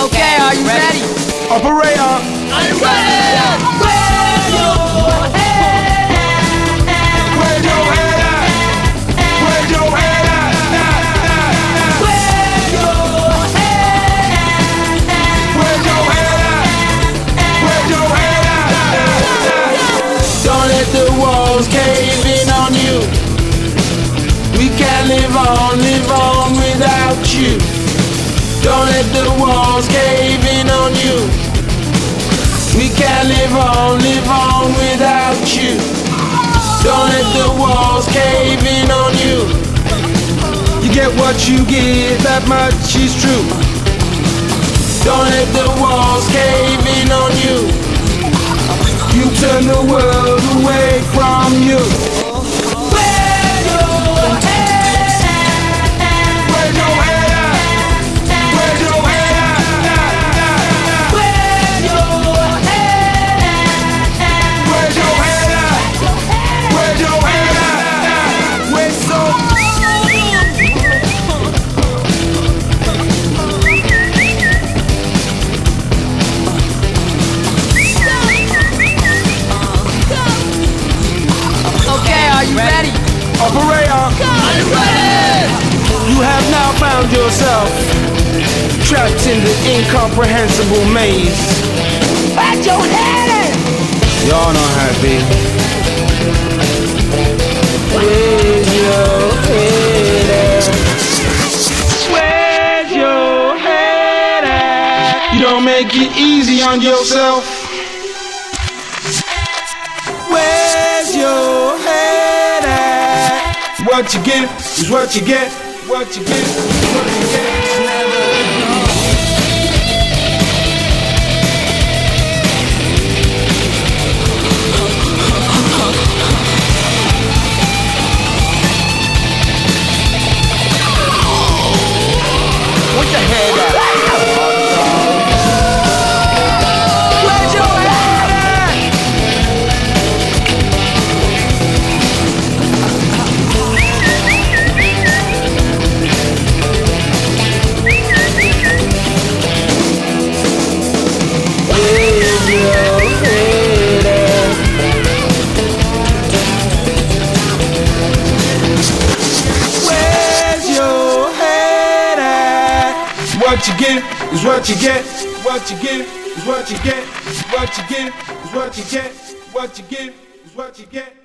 Okay, are you ready? Operator, Are you ready? Where your head at? where's your head at? Where's your head at? Where your head at? Where's your head at? Where's your head at? Don't let the walls cave in on you. We can't live on without you. Don't let the walls cave in on you. We can't live on without you. Don't let the walls cave in on you. You get what you give, that much is true. Don't let the walls cave in on you. You turn the world away from you. Where your head at? Where's your head at? Where's your head at? Where your head at? Where's your head at? Where's your head at? We're so Okay, are you ready? Operator, Are you ready? you have now found yourself trapped in the incomprehensible maze. Where's your head at? Y'all not happy. Where's your head at? Where's your head at? You don't make it easy on yourself. Where's your head at? What you get is what you get. What you get is what you get. Where's your head at? Where's your head at? Where's your head at? Where's your head at? What you get is what you get. What you get is what you get. What you get is what you get. What you get is what you get.